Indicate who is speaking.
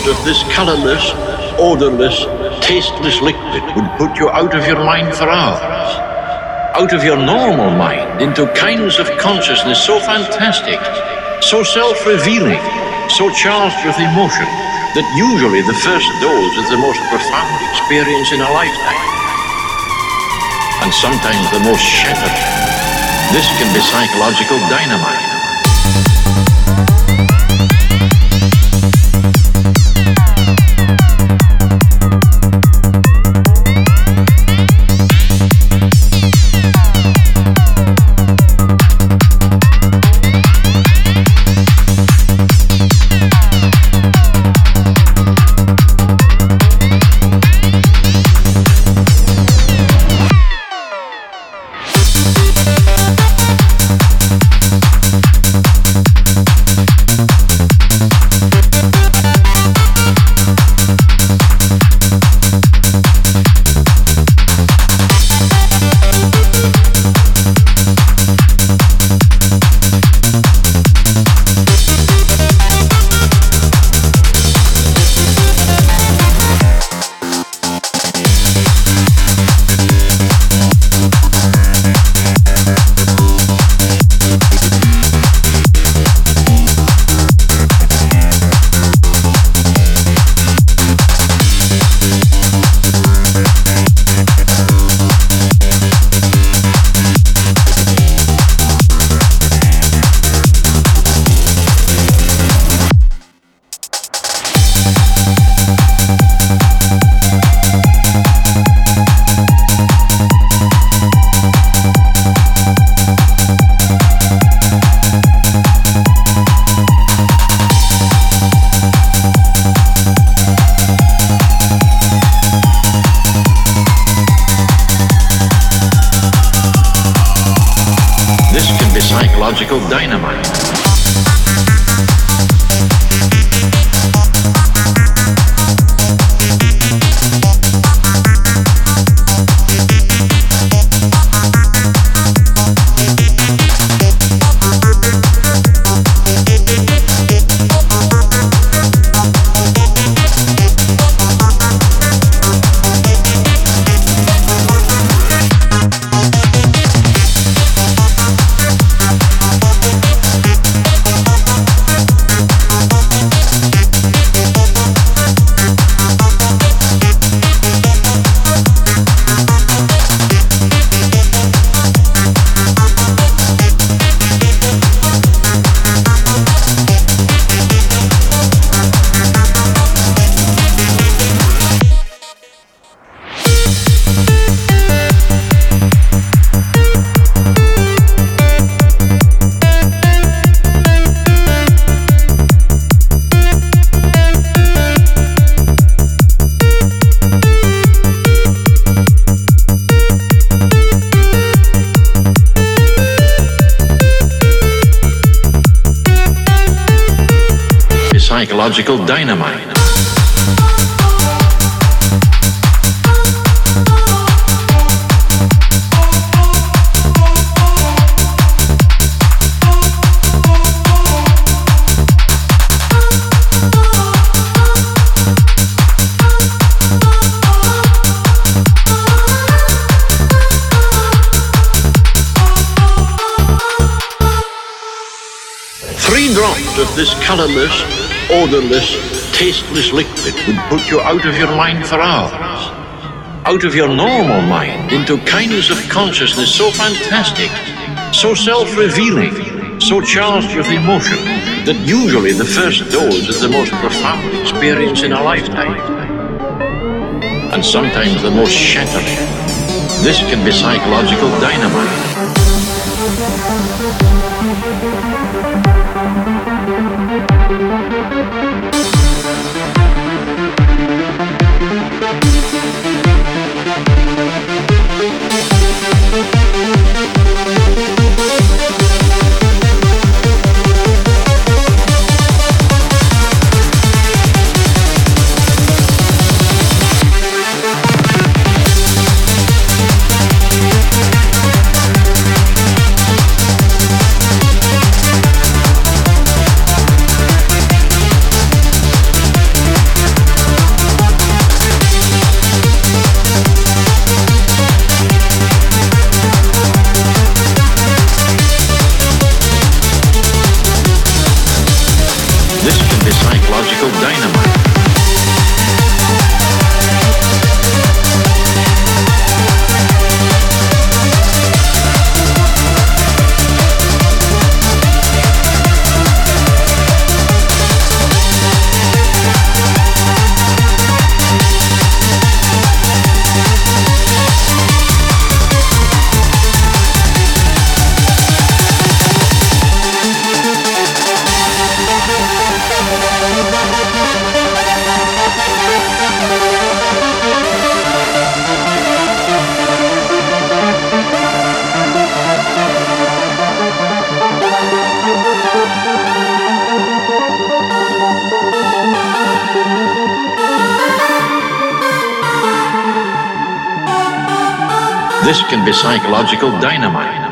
Speaker 1: of this colorless, odorless, tasteless liquid would put you out of your mind for hours. Out of your normal mind into kinds of consciousness so fantastic, so self-revealing, so charged with emotion, that usually the first dose is the most profound experience in a lifetime. And sometimes the most shattering. This can be psychological dynamite. Psychological dynamite. Psychological dynamite. Three drops of this colorless, odorless, tasteless liquid would put you out of your mind for hours. Out of your normal mind into kinds of consciousness so fantastic, so self-revealing, so charged with emotion, that usually the first dose is the most profound experience in a lifetime. And sometimes the most shattering. This can be psychological dynamite. This can be psychological dynamite.